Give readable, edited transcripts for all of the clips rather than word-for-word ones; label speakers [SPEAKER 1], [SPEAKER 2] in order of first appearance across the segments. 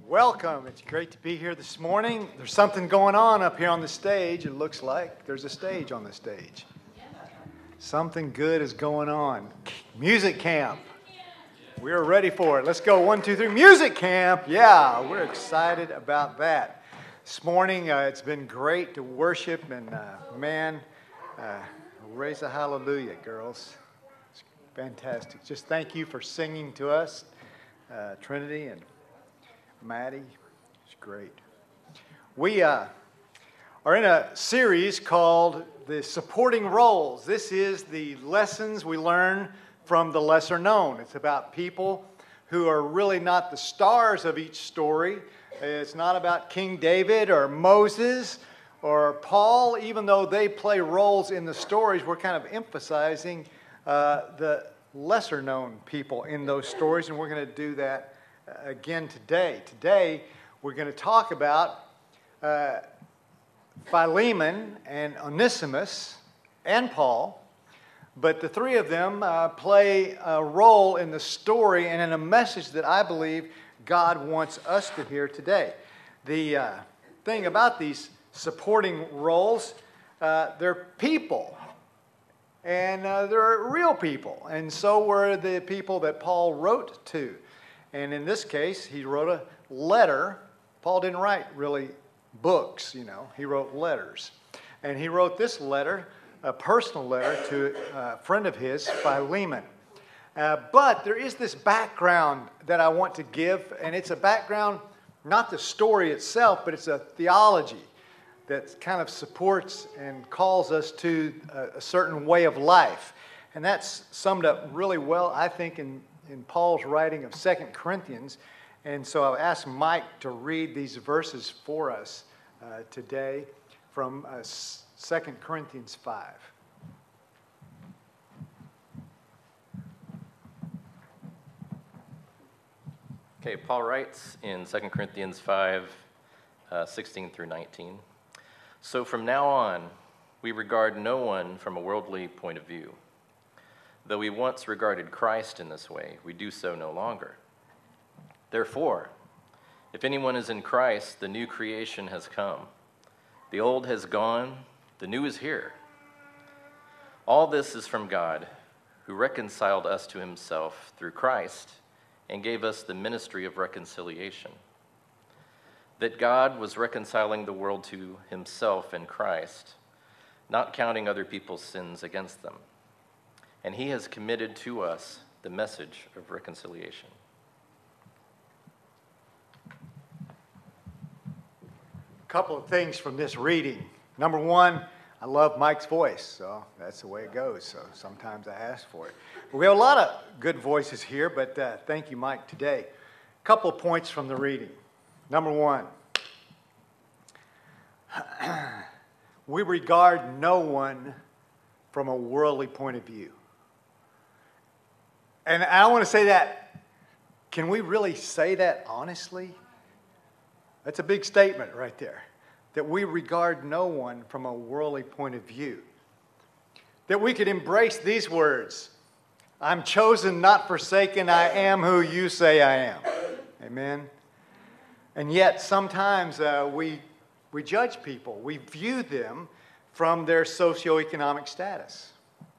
[SPEAKER 1] Welcome. It's great to be here this morning. There's something going on up here on the stage. It looks like there's a stage on the stage. Something good is going on. Music camp. We're ready for it. Let's go. 1, 2, 3. Music camp. Yeah, we're excited about that. This morning, it's been great to worship and raise a hallelujah, girls. It's fantastic. Just thank you for singing to us, Trinity and Maddie. It's great. We are in a series called The Supporting Roles. This is the lessons we learn from the lesser known. It's about people who are really not the stars of each story. It's not about King David or Moses or Paul. Even though they play roles in the stories, we're kind of emphasizing the lesser known people in those stories, and we're going to do that again today. Today, we're going to talk about Philemon and Onesimus and Paul, but the three of them play a role in the story and in a message that I believe God wants us to hear today. The thing about these supporting roles, they're people, and they're real people, and so were the people that Paul wrote to. And in this case, he wrote a letter. Paul didn't write really books, He wrote letters. And he wrote this letter, a personal letter to a friend of his, Philemon. But there is this background that I want to give, and it's a background, not the story itself, but it's a theology that kind of supports and calls us to a certain way of life. And that's summed up really well, I think, in Paul's writing of 2 Corinthians. And so I've asked Mike to read these verses for us today from 2 Corinthians 5.
[SPEAKER 2] Okay, Paul writes in 2 Corinthians 5, 16 through 19. So from now on, we regard no one from a worldly point of view. Though we once regarded Christ in this way, we do so no longer. Therefore, if anyone is in Christ, the new creation has come. The old has gone, the new is here. All this is from God, who reconciled us to himself through Christ and gave us the ministry of reconciliation. That God was reconciling the world to himself in Christ, not counting other people's sins against them. And he has committed to us the message of reconciliation.
[SPEAKER 1] A couple of things from this reading. Number one, I love Mike's voice, so that's the way it goes. So sometimes I ask for it. We have a lot of good voices here, but thank you, Mike, today. A couple of points from the reading. Number one, we regard no one from a worldly point of view. And I want to say that, can we really say that honestly? That's a big statement right there. That we regard no one from a worldly point of view. That we could embrace these words. I'm chosen, not forsaken. I am who you say I am. Amen. And yet sometimes we judge people. We view them from their socioeconomic status.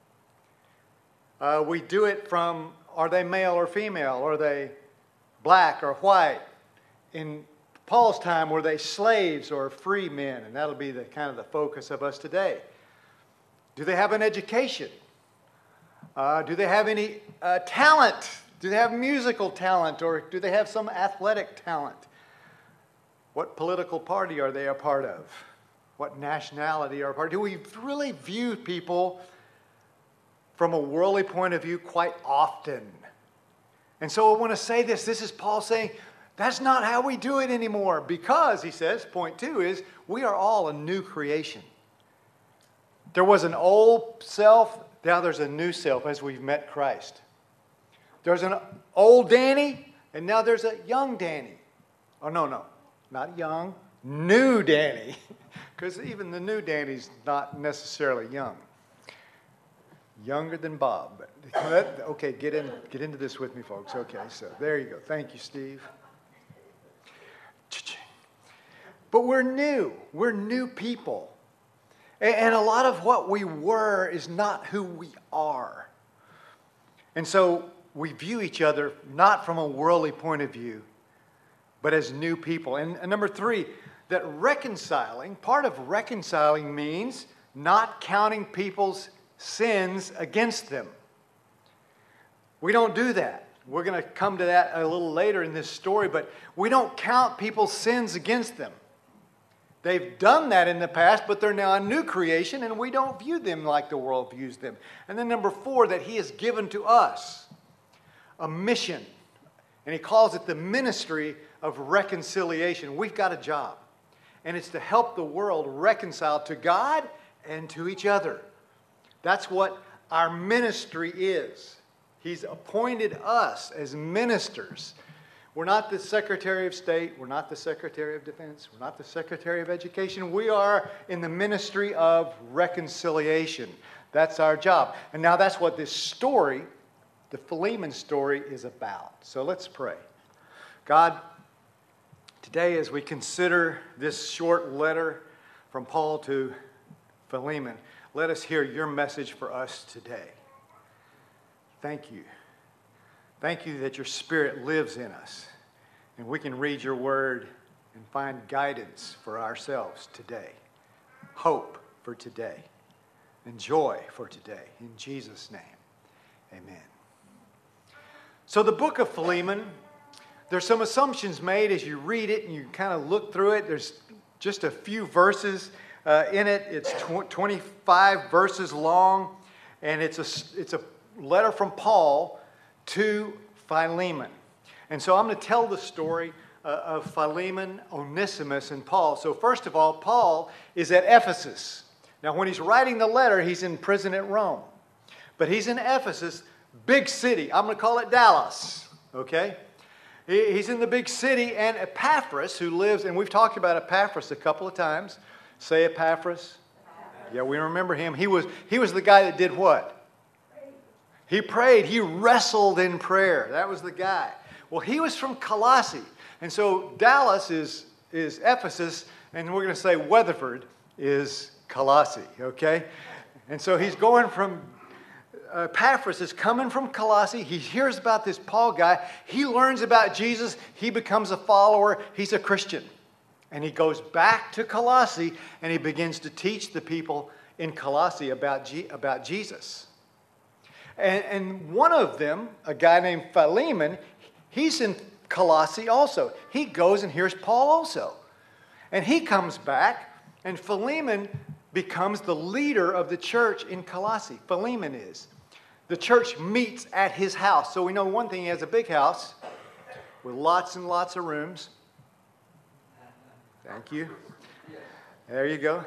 [SPEAKER 1] We do it from, are they male or female? Are they black or white? In Paul's time, were they slaves or free men? And that'll be the kind of the focus of us today. Do they have an education? Do they have any talent? Do they have musical talent, or do they have some athletic talent? What political party are they a part of? What nationality are a part of? Do we really view people from a worldly point of view quite often? And so I want to say this. This is Paul saying, that's not how we do it anymore. Because, he says, point 2 is, we are all a new creation. There was an old self, now there's a new self as we've met Christ. There's an old Danny, and now there's a young Danny. Oh, no, not young, new Danny. Because even the new Danny's not necessarily young. Younger than Bob. Okay, get into this with me, folks. Okay, so there you go. Thank you, Steve. But we're new. We're new people. And a lot of what we were is not who we are. And so we view each other not from a worldly point of view, but as new people. And number 3, that part of reconciling means not counting people's sins against them. We don't do that. We're going to come to that a little later in this story, but we don't count people's sins against them. They've done that in the past, but they're now a new creation, and we don't view them like the world views them. And then number 4, that he has given to us a mission, and he calls it the ministry of reconciliation. We've got a job, and it's to help the world reconcile to God and to each other. That's what our ministry is. He's appointed us as ministers. We're not the Secretary of State. We're not the Secretary of Defense. We're not the Secretary of Education. We are in the ministry of reconciliation. That's our job. And now that's what this story, the Philemon story, is about. So let's pray. God, today as we consider this short letter from Paul to Philemon, let us hear your message for us today. Thank you. Thank you that your Spirit lives in us, and we can read your word and find guidance for ourselves today, hope for today, and joy for today. In Jesus' name, amen. So the book of Philemon, there's some assumptions made as you read it and you kind of look through it. There's just a few verses in it. It's 25 verses long, and it's a letter from Paul to Philemon. And so I'm going to tell the story of Philemon, Onesimus, and Paul. So first of all, Paul is at Ephesus. Now when he's writing the letter, he's in prison at Rome. But he's in Ephesus, big city. I'm going to call it Dallas, okay? He's in the big city, and Epaphras, who lives, and we've talked about Epaphras a couple of times. Say Epaphras. Yeah, we remember him. He was the guy that did what? He prayed. He wrestled in prayer. That was the guy. Well, he was from Colossae. And so Dallas is Ephesus, and we're going to say Weatherford is Colossae, okay? And so he's going from, Epaphras is coming from Colossae. He hears about this Paul guy. He learns about Jesus. He becomes a follower. He's a Christian. And he goes back to Colossae, and he begins to teach the people in Colossae about Jesus. And one of them, a guy named Philemon, he's in Colossae also. He goes and hears Paul also. And he comes back, and Philemon becomes the leader of the church in Colossae. Philemon is. The church meets at his house. So we know one thing, he has a big house with lots and lots of rooms. Thank you. There you go.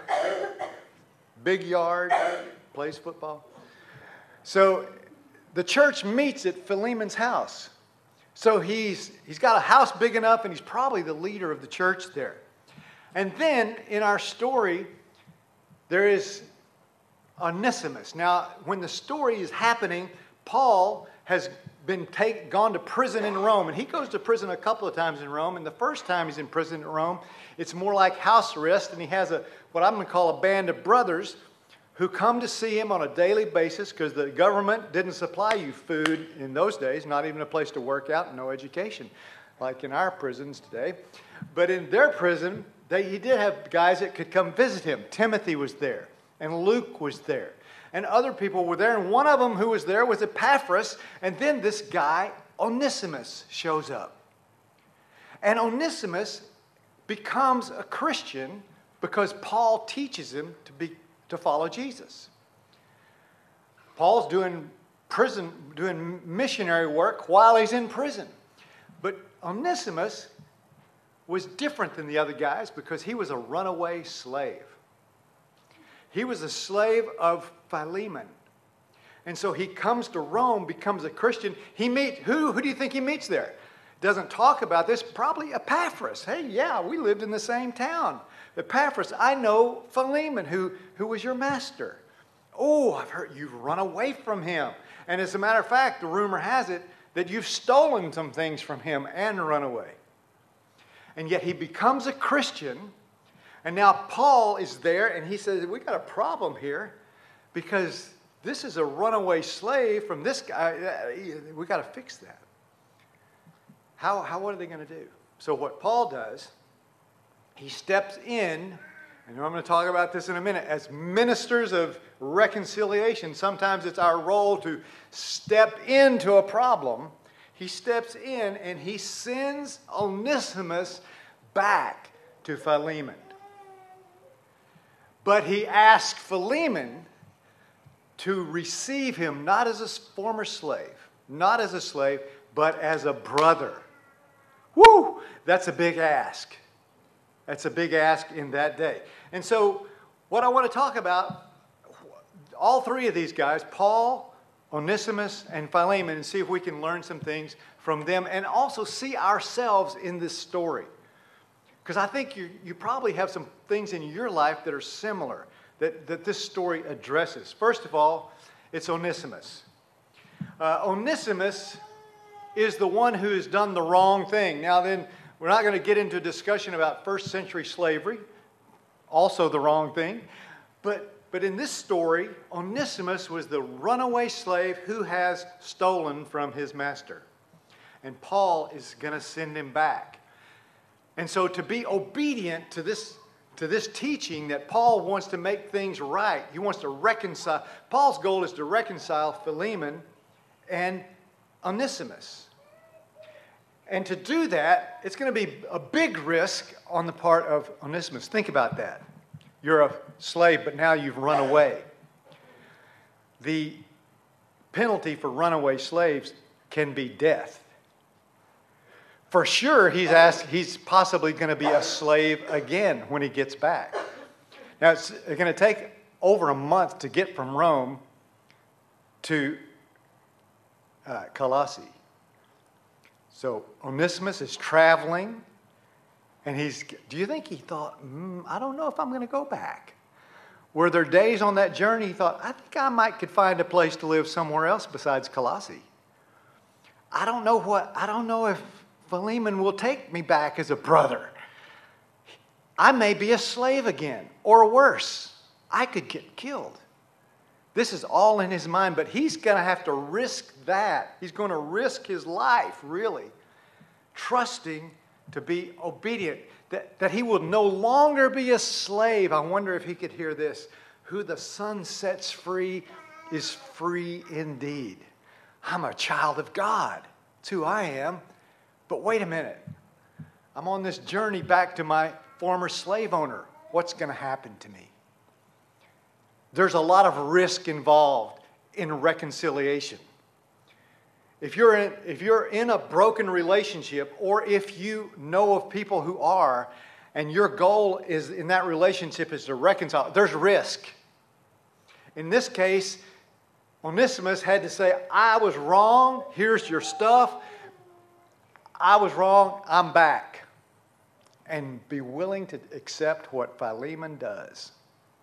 [SPEAKER 1] Big yard, plays football. So the church meets at Philemon's house. So he's got a house big enough, and he's probably the leader of the church there. And then in our story, there is Onesimus. Now, when the story is happening, Paul has been gone to prison in Rome, and he goes to prison a couple of times in Rome. And the first time he's in prison in Rome, it's more like house arrest, and he has what I'm going to call a band of brothers who come to see him on a daily basis because the government didn't supply you food in those days, not even a place to work out, and no education, like in our prisons today. But in their prison, he did have guys that could come visit him. Timothy was there, and Luke was there, and other people were there. And one of them who was there was Epaphras, and then this guy, Onesimus, shows up. And Onesimus becomes a Christian because Paul teaches him to follow Jesus. Paul's doing missionary work while he's in prison. But Onesimus was different than the other guys because he was a runaway slave. He was a slave of Philemon. And so he comes to Rome, becomes a Christian. Who do you think he meets there? Doesn't talk about this, probably Epaphras. Hey, yeah, we lived in the same town. Epaphras, I know Philemon, who was your master. Oh, I've heard you've run away from him. And as a matter of fact, the rumor has it that you've stolen some things from him and run away. And yet he becomes a Christian And now Paul is there, and he says, we got a problem here because this is a runaway slave from this guy. We got to fix that. What are they going to do? So what Paul does, he steps in, and I'm going to talk about this in a minute, as ministers of reconciliation. Sometimes it's our role to step into a problem. He steps in and he sends Onesimus back to Philemon. But he asked Philemon to receive him not as a former slave, not as a slave, but as a brother. Woo! That's a big ask. That's a big ask in that day. And so what I want to talk about, all three of these guys, Paul, Onesimus, and Philemon, and see if we can learn some things from them and also see ourselves in this story. Because I think you probably have some things in your life that are similar, that this story addresses. First of all, it's Onesimus. Onesimus is the one who has done the wrong thing. Now then, we're not going to get into a discussion about first century slavery, also the wrong thing. But in this story, Onesimus was the runaway slave who has stolen from his master. And Paul is going to send him back. And so to be obedient to this teaching that Paul wants to make things right, he wants to reconcile. Paul's goal is to reconcile Philemon and Onesimus. And to do that, it's going to be a big risk on the part of Onesimus. Think about that. You're a slave, but now you've run away. The penalty for runaway slaves can be death. For sure, he's possibly going to be a slave again when he gets back. Now, it's going to take over a month to get from Rome to Colossae. So Onesimus is traveling, and do you think he thought, I don't know if I'm going to go back? Were there days on that journey he thought, I think I could find a place to live somewhere else besides Colossae? I don't know if Philemon will take me back as a brother. I may be a slave again, or worse, I could get killed. This is all in his mind, but he's going to have to risk that. He's going to risk his life, really, trusting to be obedient, that he will no longer be a slave. I wonder if he could hear this. Who the Son sets free is free indeed. I'm a child of God. That's who I am. But wait a minute. I'm on this journey back to my former slave owner. What's going to happen to me? There's a lot of risk involved in reconciliation. If you're in a broken relationship, or if you know of people who are, and your goal is in that relationship is to reconcile, there's risk. In this case, Onesimus had to say, I was wrong, here's your stuff. I was wrong, I'm back. And be willing to accept what Philemon does.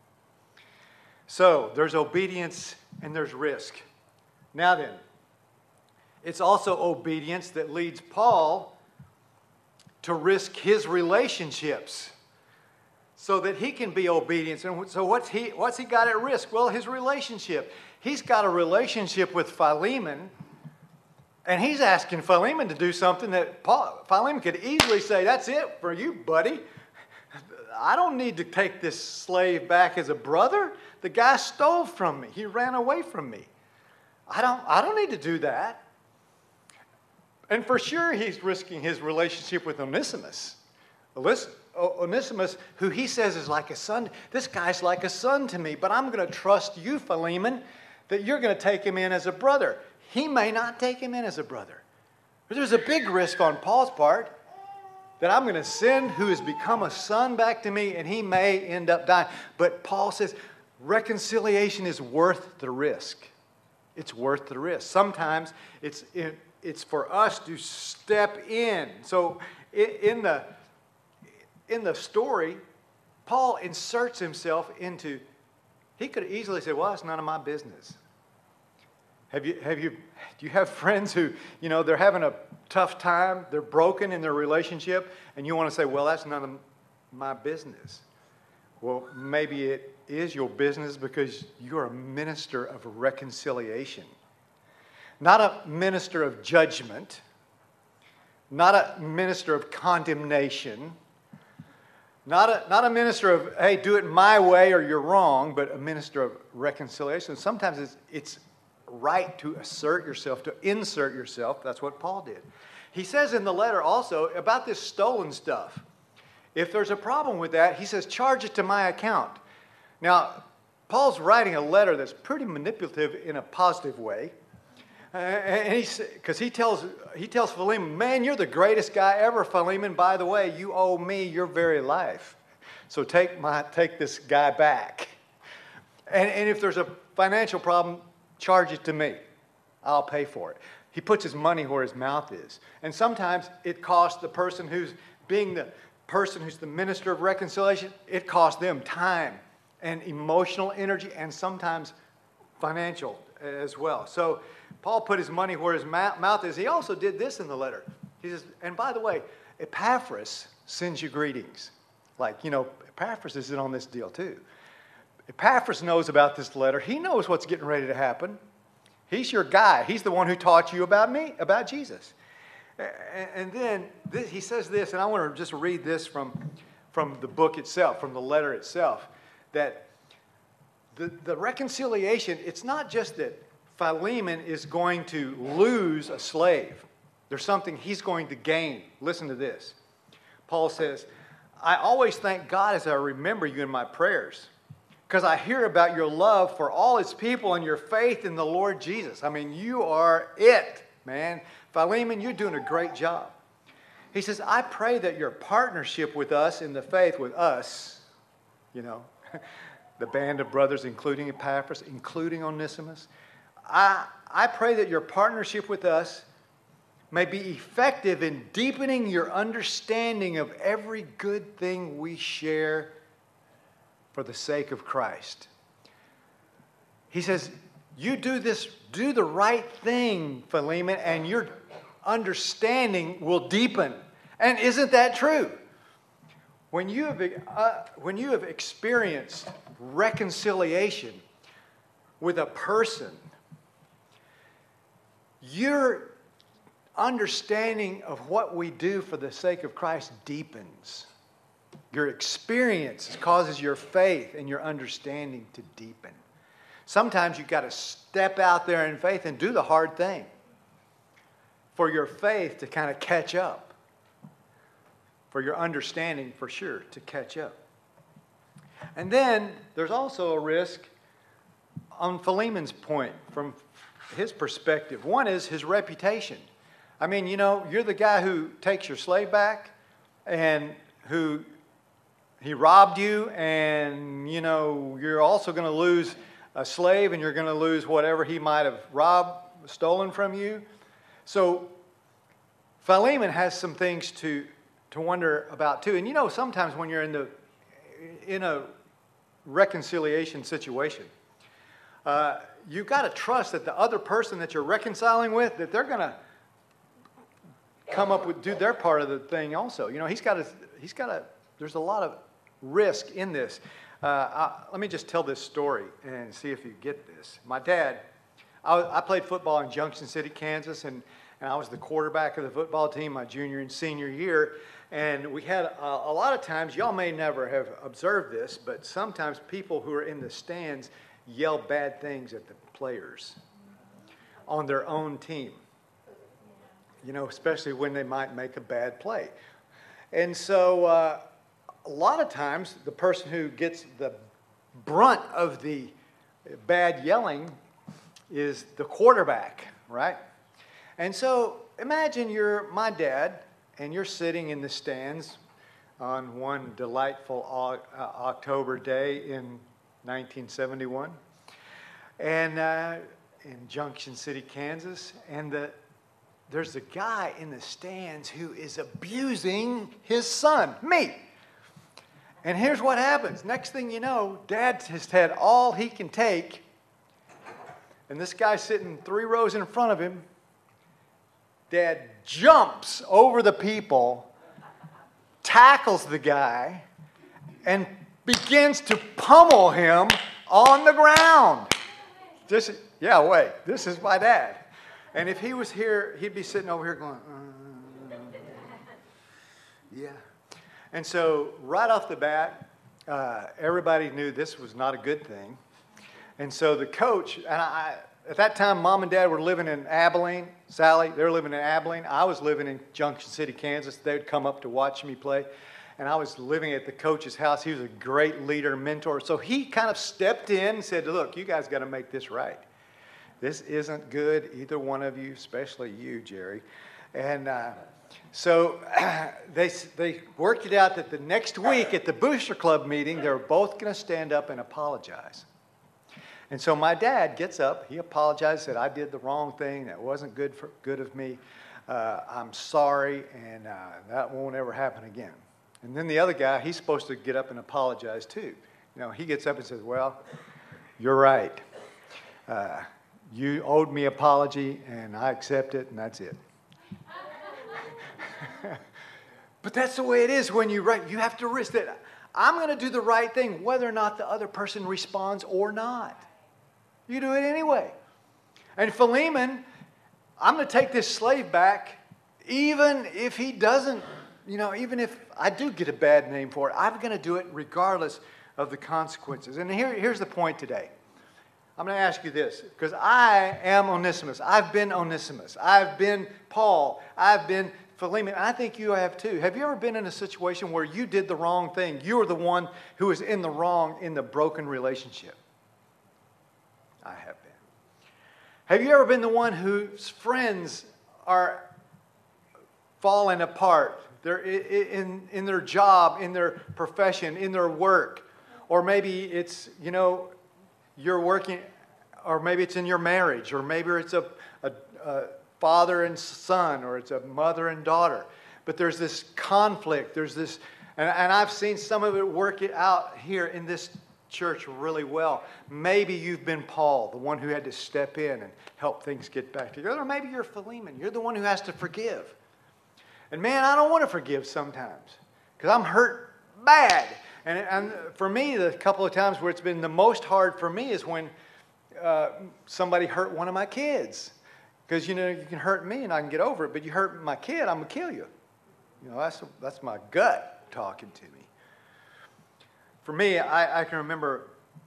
[SPEAKER 1] So, there's obedience and there's risk. Now then, it's also obedience that leads Paul to risk his relationships so that he can be obedient. And so what's he got at risk? Well, his relationship. He's got a relationship with Philemon, and he's asking Philemon to do something that Philemon could easily say, that's it for you, buddy. I don't need to take this slave back as a brother. The guy stole from me. He ran away from me. I don't need to do that. And for sure, he's risking his relationship with Onesimus. Onesimus, who he says is like a son. This guy's like a son to me, but I'm going to trust you, Philemon, that you're going to take him in as a brother. He may not take him in as a brother. But there's a big risk on Paul's part that I'm going to send who has become a son back to me, and he may end up dying. But Paul says reconciliation is worth the risk. It's worth the risk. Sometimes it's for us to step in. So in the story, Paul inserts himself into. He could easily say, "Well, it's none of my business." Do you have friends who, they're having a tough time, they're broken in their relationship, and you want to say, "Well, that's none of my business." Well, maybe it is your business because you're a minister of reconciliation, not a minister of judgment, not a minister of condemnation, not a minister of, hey, do it my way or you're wrong, but a minister of reconciliation. Sometimes it's right to assert yourself, to insert yourself. That's what Paul did. He says in the letter also about this stolen stuff. If there's a problem with that, he says, charge it to my account. Now, Paul's writing a letter that's pretty manipulative in a positive way. And because he tells Philemon, man, you're the greatest guy ever, Philemon. By the way, you owe me your very life. So take this guy back. And if there's a financial problem, charge it to me. I'll pay for it. He puts his money where his mouth is. And sometimes it costs the person who's the minister of reconciliation, it costs them time and emotional energy and sometimes financial as well. So Paul put his money where his mouth is. He also did this in the letter. He says, and by the way, Epaphras sends you greetings. Epaphras is in on this deal too. Epaphras knows about this letter. He knows what's getting ready to happen. He's your guy. He's the one who taught you about Jesus. And then he says this, and I want to just read this from the book itself, from the letter itself, that the reconciliation, it's not just that Philemon is going to lose a slave. There's something he's going to gain. Listen to this. Paul says, I always thank God as I remember you in my prayers, because I hear about your love for all his people and your faith in the Lord Jesus. I mean, you are it, man. Philemon, you're doing a great job. He says, I pray that your partnership with us in the faith with us, the band of brothers, including Epaphras, including Onesimus, I pray that your partnership with us may be effective in deepening your understanding of every good thing we share for the sake of Christ. He says, you do the right thing, Philemon, and your understanding will deepen. And isn't that true? When you have experienced reconciliation with a person, your understanding of what we do for the sake of Christ deepens. Your experience causes your faith and your understanding to deepen. Sometimes you've got to step out there in faith and do the hard thing for your faith to kind of catch up, for your understanding, for sure, to catch up. And then there's also a risk on Philemon's point from his perspective. One is his reputation. I mean, you're the guy who takes your slave back and who he robbed you, and, you're also going to lose a slave, and you're going to lose whatever he might have stolen from you. So Philemon has some things to wonder about too. And sometimes when you're in a reconciliation situation, you've got to trust that the other person that you're reconciling with, that they're going to come up with, do their part of the thing also. He's got to, there's a lot of risk in this. Let me just tell this story and see if you get this. My dad, I played football in Junction City, Kansas, and I was the quarterback of the football team my junior and senior year. And we had a lot of times, y'all may never have observed this, but sometimes people who are in the stands yell bad things at the players on their own team. Especially when they might make a bad play. And so a lot of times the person who gets the brunt of the bad yelling is the quarterback, right? And so imagine you're my dad and you're sitting in the stands on one delightful October day in 1971 and in Junction City, Kansas, and there's a guy in the stands who is abusing his son, me. And here's what happens. Next thing you know, Dad has had all he can take, and this guy sitting 3 rows in front of him, Dad jumps over the people, tackles the guy, and begins to pummel him on the ground. This is my dad. And if he was here, he'd be sitting over here going, yeah. And so right off the bat, everybody knew this was not a good thing. And so the coach, and at that time, Mom and Dad were living in Abilene. Sally, they were living in Abilene. I was living in Junction City, Kansas. They would come up to watch me play. And I was living at the coach's house. He was a great leader, mentor. So he kind of stepped in and said, look, you guys got to make this right. This isn't good, either one of you, especially you, Jerry. And so they worked it out that the next week at the Booster Club meeting, they were both going to stand up and apologize. And so my dad gets up, he apologized, said, I did the wrong thing, that wasn't good of me, I'm sorry, and that won't ever happen again. And then the other guy, he's supposed to get up and apologize too. You know, he gets up and says, well, you're right. You owed me an apology, and I accept it, and that's it. But that's the way it is when you write. You have to risk that. I'm going to do the right thing, whether or not the other person responds or not. You do it anyway. And Philemon, I'm going to take this slave back, even if he doesn't, even if I do get a bad name for it, I'm going to do it regardless of the consequences. And here's the point today. I'm going to ask you this, because I am Onesimus. I've been Onesimus. I've been Paul. I've been Philemon. I think you have too. Have you ever been in a situation where you did the wrong thing? You were the one who was in the wrong in the broken relationship? I have been. Have you ever been the one whose friends are falling apart? They're in their job, in their profession, in their work. Or maybe it's, you're working, or maybe it's in your marriage, or maybe it's a father and son, or it's a mother and daughter. But there's this conflict, there's this, and I've seen some of it work it out here in this church really well. Maybe you've been Paul, the one who had to step in and help things get back together. Or maybe you're Philemon. You're the one who has to forgive. And man, I don't want to forgive sometimes because I'm hurt bad. And for me, the couple of times where it's been the most hard for me is when somebody hurt one of my kids. Because, you can hurt me and I can get over it, but you hurt my kid, I'm going to kill you. That's my gut talking to me. For me, I can remember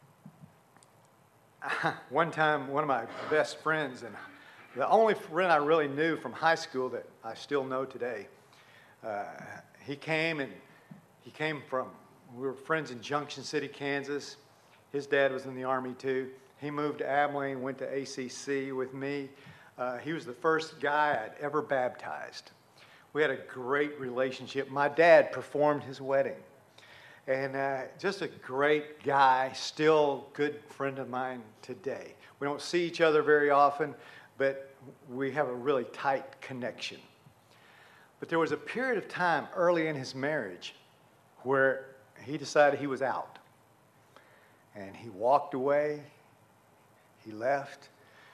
[SPEAKER 1] one time one of my best friends, and the only friend I really knew from high school that I still know today, he came from, we were friends in Junction City, Kansas. His dad was in the Army too. He moved to Abilene, went to ACC with me. He was the first guy I'd ever baptized. We had a great relationship. My dad performed his wedding. And just a great guy, still good friend of mine today. We don't see each other very often, but we have a really tight connection. But there was a period of time early in his marriage where he decided he was out. And he walked away. He left.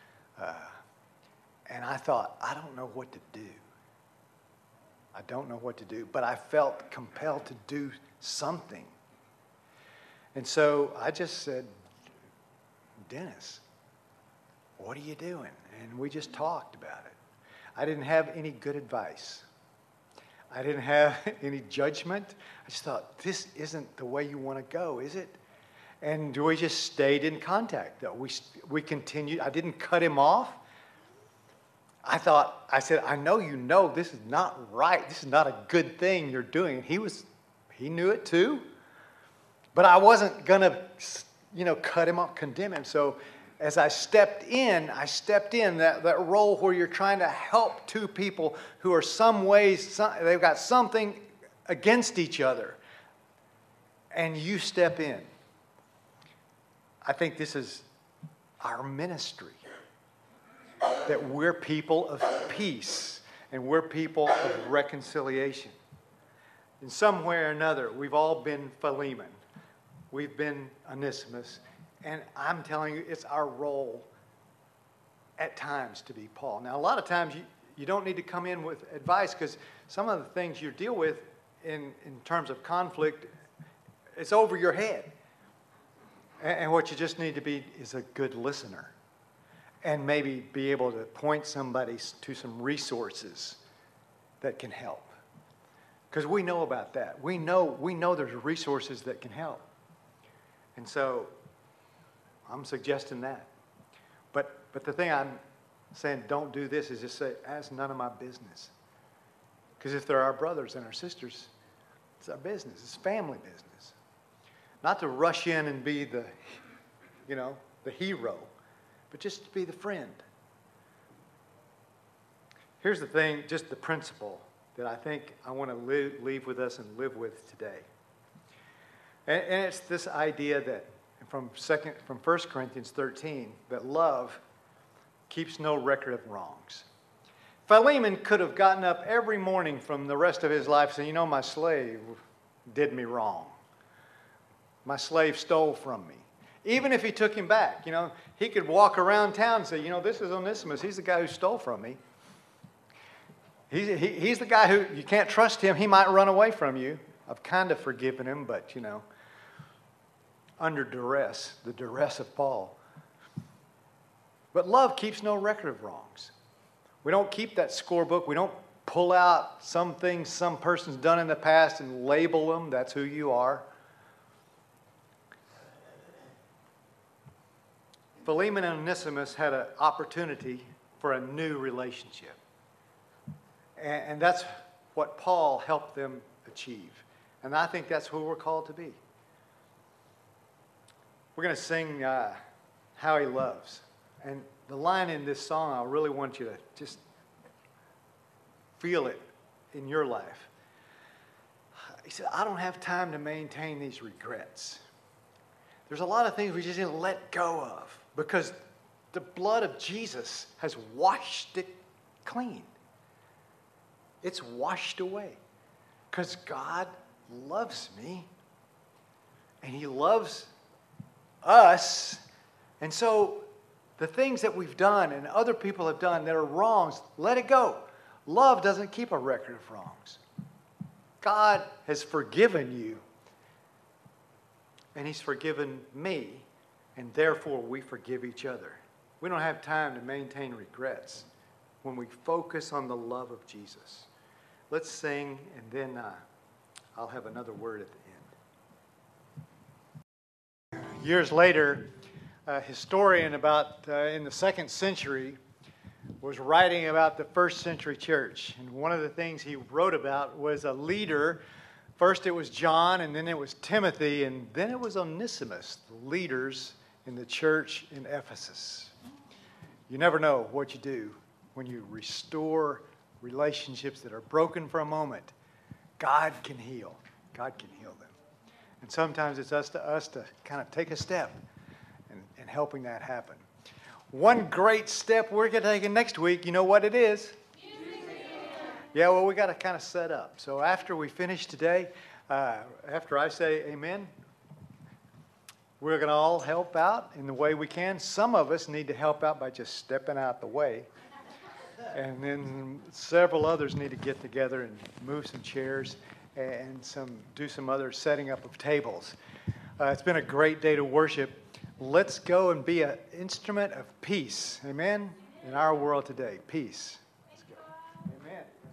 [SPEAKER 1] And I thought, I don't know what to do. I don't know what to do. But I felt compelled to do something. And so I just said, Dennis, what are you doing? And we just talked about it. I didn't have any good advice. I didn't have any judgment. I just thought, this isn't the way you want to go, is it? And we just stayed in contact, though. We continued. I didn't cut him off. I said, I know this is not right. This is not a good thing you're doing. And he knew it too. But I wasn't going to, cut him off, condemn him. So as I stepped in that role where you're trying to help two people who are they've got something against each other. And you step in. I think this is our ministry. That we're people of peace and we're people of reconciliation. In some way or another, we've all been Philemon. We've been Onesimus. And I'm telling you, it's our role at times to be Paul. Now, a lot of times you don't need to come in with advice because some of the things you deal with in terms of conflict it's over your head. And what you just need to be is a good listener. And maybe be able to point somebody to some resources that can help. Because we know about that. We know there's resources that can help. And so I'm suggesting that. But the thing I'm saying don't do this is just say, that's none of my business. Because if they're our brothers and our sisters, it's our business. It's family business. Not to rush in and be the hero, but just to be the friend. Here's the thing, just the principle that I think I want to leave with us and live with today. And it's this idea that from 1 Corinthians 13, that love keeps no record of wrongs. Philemon could have gotten up every morning from the rest of his life saying, my slave did me wrong. My slave stole from me. Even if he took him back, he could walk around town and say, this is Onesimus. He's the guy who stole from me. He's the guy who, you can't trust him. He might run away from you. I've kind of forgiven him, but, under duress, the duress of Paul. But love keeps no record of wrongs. We don't keep that scorebook. We don't pull out some things some person's done in the past and label them. That's who you are. Philemon and Onesimus had an opportunity for a new relationship. And that's what Paul helped them achieve. And I think that's who we're called to be. We're going to sing How He Loves. And the line in this song, I really want you to just feel it in your life. He said, I don't have time to maintain these regrets. There's a lot of things we just need to let go of because the blood of Jesus has washed it clean. It's washed away because God loves me and He loves us. And so the things that we've done and other people have done that are wrongs, let it go. Love doesn't keep a record of wrongs. God has forgiven you and He's forgiven me, and therefore we forgive each other. We don't have time to maintain regrets when we focus on the love of Jesus. Let's sing, and then I'll have another word at the end. Years later, a historian in the 2nd century was writing about the 1st century church. And one of the things he wrote about was a leader. First it was John, and then it was Timothy, and then it was Onesimus, the leaders in the church in Ephesus. You never know what you do when you restore relationships that are broken for a moment. God can heal. God can heal them. And sometimes it's us to kind of take a step in helping that happen. One great step we're going to take next week, you know what it is? Yeah, well, we got to kind of set up. So after we finish today, after I say amen, we're going to all help out in the way we can. Some of us need to help out by just stepping out the way. And then several others need to get together and move some chairs and do some other setting up of tables. It's been a great day to worship. Let's go and be an instrument of peace, amen, in our world today. Peace.